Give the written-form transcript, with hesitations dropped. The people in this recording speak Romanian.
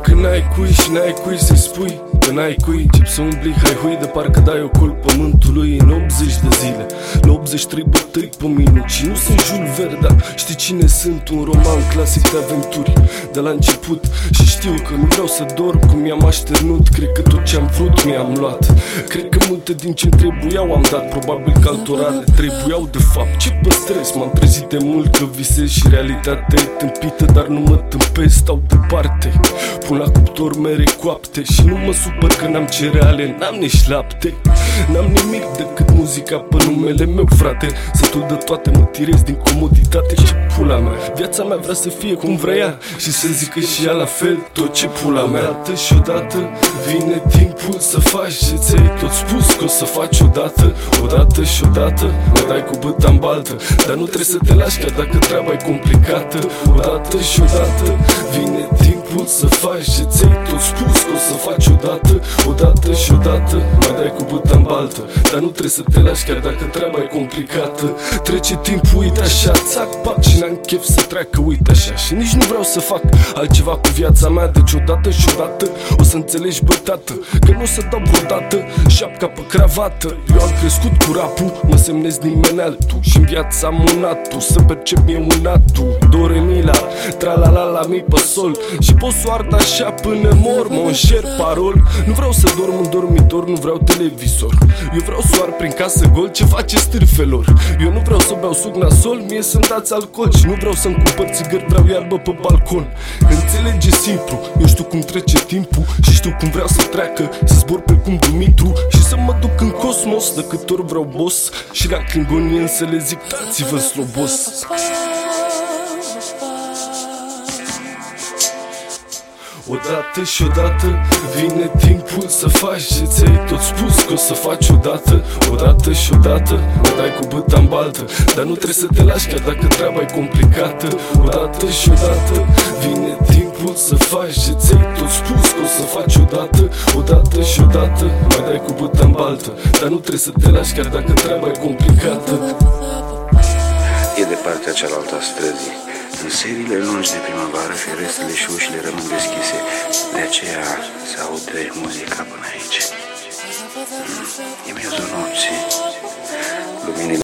când n-ai cui și n-ai cui să-i spui că n-ai cui, încep să umbli hai-hui de parcă dai ocol pământului în 80 de zile, la 83 bătăi pe minut. Și nu sunt Jules Verne, dar știi cine sunt? Un roman clasic de aventuri de la început. Și știu că nu vreau să dorm cum mi-am așternut. Cred că tot ce-am vrut mi-am luat. Cred că multe din ce-mi trebuiau am dat. Probabil că altora le trebuiau de fapt. Ce păstrez? M-am trezit de mult că visez și realitatea e tâmpită, dar nu mă tâmpesc, stau departe. Pun la cuptor mere coapte și nu mă supăr că n-am cereale, n-am nici lapte. N-am nimic decât muzica pe numele meu, frate. Sătul de toate mă tirez din comoditate. Ce pula mea, viața mea vrea să fie cum vrea ea și să zică și ea la fel tot ce pula mea. Odată și odată vine timpul să faci ce ți-ai tot spus că o să faci odată. Odată și odată mă dai cu băta în baltă, dar nu trebuie să te lași chiar dacă treaba e complicată. Odată și odată vine timpul să faci ce ți-ai tot spus că o să faci odată. Odată și odată mai dai cu băta în baltă, dar nu trebuie să te lași chiar dacă treaba e complicată. Trece timpul, uite așa, țac, pac, și n-am chef să treacă, uite așa. Și nici nu vreau să fac altceva cu viața mea, deci odată și odată o să înțelegi, bă, tată, că nu o să dau vreodată șapca pe cravată. Eu am crescut cu rapul, mă semnez nimeni altul și-n viața am un atu, să percep mie un atu. Do, re, mi, la, tra, la, la, la, mi, pe sol. Și pot să o ard așa până mor, mă înșer parol. Nu vreau să dorm în dormitor, nu vreau televizor. Eu vreau să o ard prin casă gol, ce face stârfelor. Eu nu vreau să beau suc nasol, mie să-mi dați alcool. Și nu vreau să-mi cumpăr țigări, vreau iarbă pe balcon. Înțelege simplu, eu știu cum trece timpul și știu cum vreau să treacă, să zbor precum Dumitru și să mă duc în cosmos. De câte ori vreau boss și la Klingonian să le zic dați-vă slobos. Odată și odată vine timpul să faci ce ți-ai tot spus că o să faci odată. Odată și odată mă dai cu băta în baltă, dar nu trebuie să te lași chiar dacă treaba e complicată. Odată și odată vine timpul să faci ce ți-ai tot spus că o să faci odată. Odată și odată mai dai cu băta în baltă, dar nu trebuie să te lași chiar dacă treaba e complicată. E de partea cealaltă a străzii. În seriile lungi de primăvară, ferestrele și ușile rămân deschise, de aceea se aude muzica până aici. E miezul nopții, luminile